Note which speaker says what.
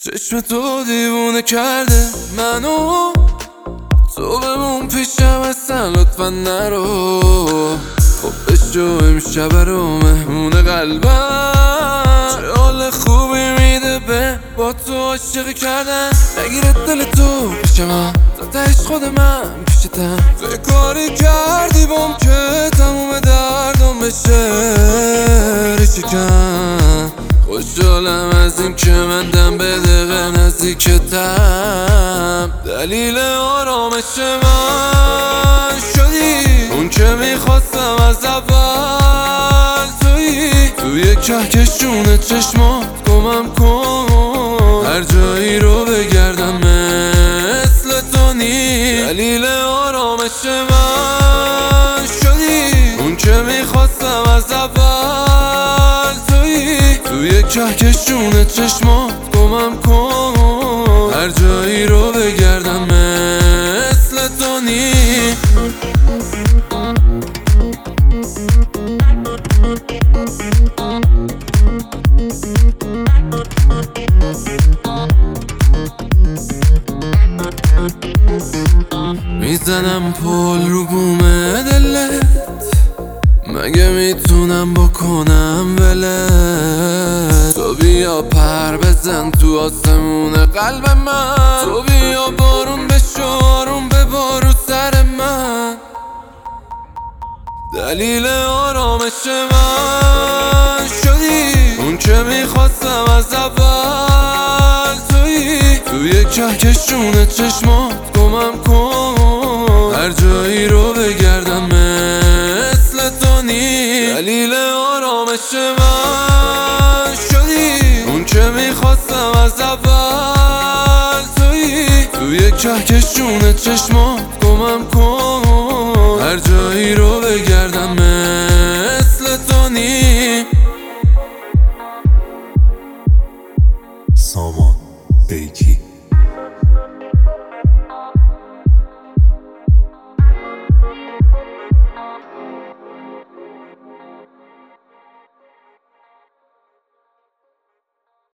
Speaker 1: چشم تو دیوونه کرده منو، تو بمون پیشم اصلا لطفا نرو. خب بشو امشب رو مهمون قلبم، چه حال خوبی میده به با تو عاشقی کردن. نگیره دل تو پیشم تا تهش خود من پیشتم. تو کاری کردی بام که تموم دردم بشه ریشکن. خوشحالم از این که من دم به دقیقه نزدیکتم. دلیل آرامش من شدی، اون که میخواستم از اول توی کهکشون چشمات گمم کن. هر جایی رو بگردم مثل تو نیست. دلیل آرامش من شدی، اون که میخواستم از اول توی کهکشون چشمات گمم کن. هر جایی رو بگردم مثل تو نیست. میزنم پل رو بوم دلت، مگه میتونم بکنم ولت؟ تو بیا پر بزن تو آسمون قلب من، تو بیا بارون بشو آروم ببار رو سر من. دلیل آرامش من شدی، اون که میخواستم از اول توی کهکشون چشمات گمم کن. هر جایی رو بگردم مثل تو نیست. دلیل آرامش من شدی، اون که میخواستم از اول توی کهکشون چشمات گمم کن. هر جایی رو بگردم مثل تو نیست.
Speaker 2: سامان بیکی